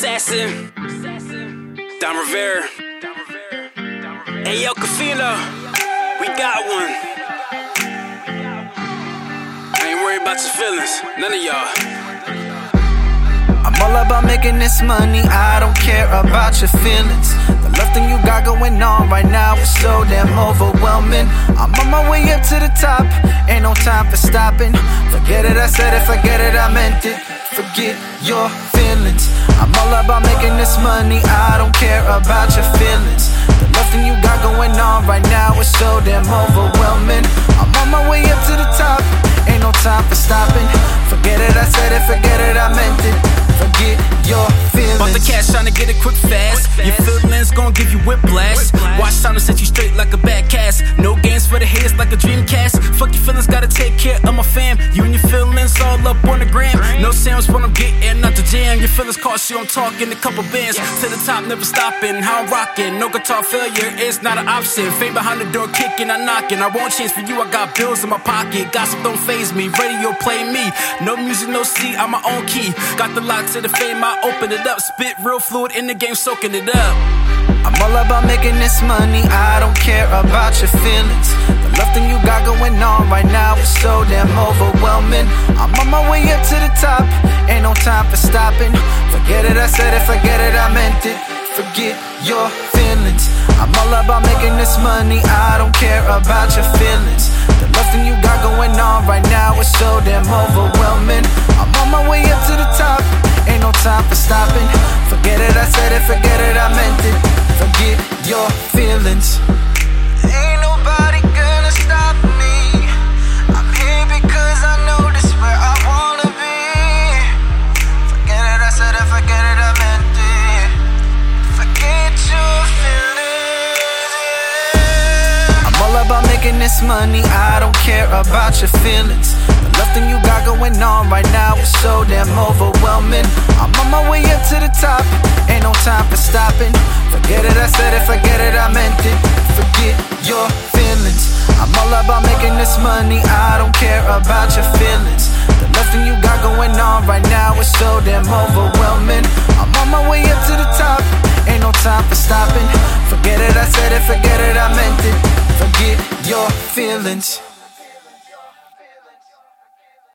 Assassin, Don Rivera, hey yo, Cafino, we got one. I ain't worried about your feelings, none of y'all. I'm all about making this money, I don't care about your feelings. The love thing you got going on right now is so damn overwhelming. I'm on my way up to the top, ain't no time for stopping. Forget it, I said it, forget it, I meant it. Forget your feelings. I'm all about making this money, I don't care about your feelings. The love thing you got going on right now is so damn overwhelming. I'm on my way up to the top, ain't no time for stopping. Forget it, I said it, forget it, I meant it. Forget your feelings. Bought the cash trying to get it quick fast. Your feelings gon' give you whiplash. Watch time to set you straight like a bad cast. No games for the haters like a Dreamcast. Fuck your feelings, gotta take care of my fam. You and your feelings all up on the gram. No Sam's when I'm getting out the jam. Your feelings cost you, I'm talking a couple bands. To the top, never stopping, how I'm rocking. No guitar failure, it's not an option. Fame behind the door, kicking, I'm knocking. I won't change for you, I got bills in my pocket. Gossip don't faze me, radio play me. No music, no C, I'm my own key. Got the lock to the fame, I open it up. Spit real fluid in the game, soaking it up. I'm all about making this money, I don't care about your feelings. The love thing you got going on right now is so damn overwhelming. I'm on my way up to the top, ain't no time for stopping. Forget it, I said it, forget it, I meant it. Forget your feelings. I'm all about making this money, I don't care about your feelings. The love thing you got going on right now is so damn overwhelming. I'm on my way up to the top, ain't no time for stopping. Forget it, I said it, forget it, I meant it. Forget your feelings. Ain't nobody gonna stop me. I'm here because I know this is where I wanna be. Forget it, I said it, forget it, I meant it. Forget your feelings, yeah. I'm all about making this money, I don't care about your feelings. The love thing you got going on right now is so damn overwhelming. I'm on my way up to the top, ain't no time for stopping. Forget it, I said it, forget it, I meant it. Forget your feelings. I'm all about making this money, I don't care about your feelings. The love thing you got going on right now is so damn overwhelming. I'm on my way up to the top, ain't no time for stopping. Forget it, I said it, forget it, I meant it. Forget your feelings.